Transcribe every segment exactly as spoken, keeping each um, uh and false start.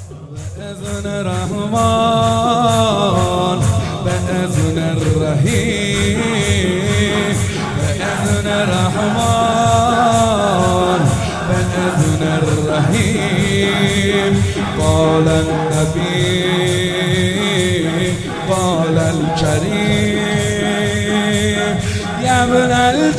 بإذن الرحمن بإذن الرحيم بإذن الرحمن بإذن الرحيم. قال النبي قال الكريم يا ابن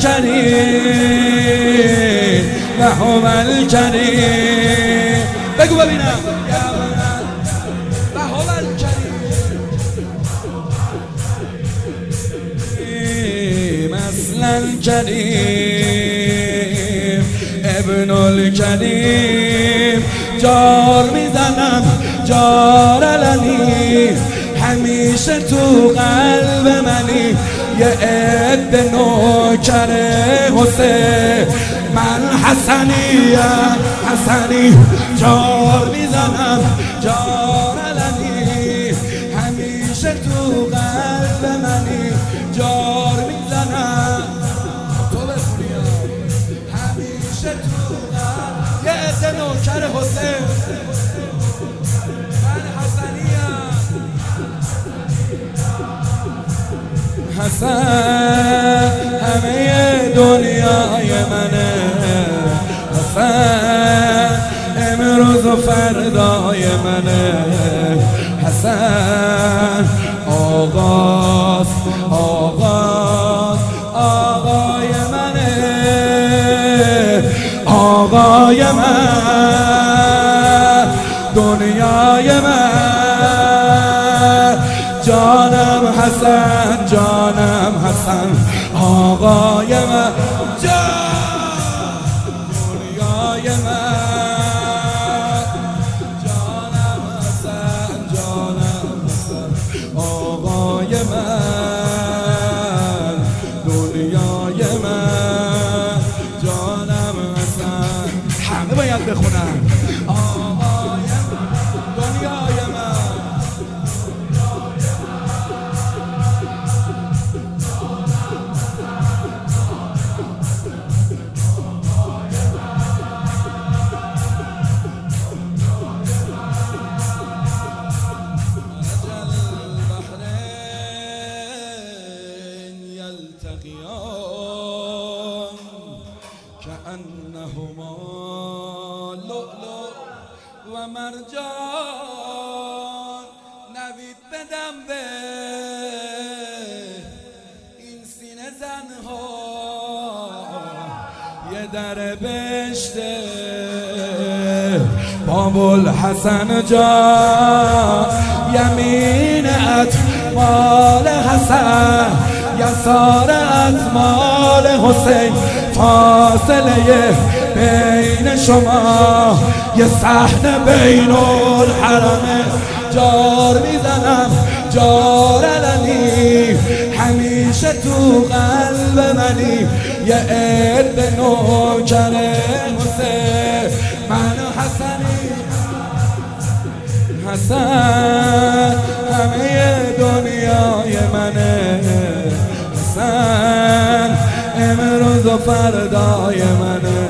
الكريم لهم الكريم. بگو ببینم یا ابن لهم الكريم اصل الكريم ابن الكريم. جار میزنم جار علنی همیشه تو قلب منی. یه عده نوکر حسین من حسنیم حسنی. جار میزنم جار علنی همیشه تو قلب منی. جار میزنم تو بخونیم همیشه تو قلب. یه عده نوکر حسین من حسنیم. حسن همه دنیای منه. حسن امروز و فردای منه. حسن آغاز آغاز آقای منه. آقای من دنیای من. جانم حسن جانم حسن آقای من. دنیای من. جانم حسن جانم حسن آقای من. دنیای من. جانم حسن. همه باید بخونن آقای دنیای من. كأنهما لؤلؤ و مرجان. نوید بدم به این سینه زنها یه در بهشته. بابوالحسن جان یمینت مال حسن یسارت مال حسین. فاصله بین شما یه صحنه بین الحرمه. جار میزنم جار علنی همیشه تو قلب منی. یه عده نوکر حسین من حسنی. حسن همه دنیای منه. حسن امروز و فردای منه.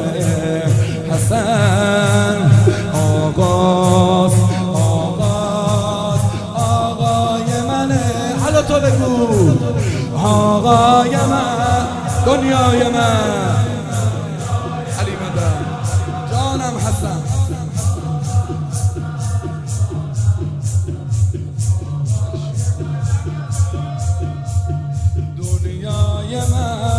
حسن آغاز آغاز آقای منه. حالا تو بگو آقای من دنیای من. علی مدن جانم حسن. دنیای من.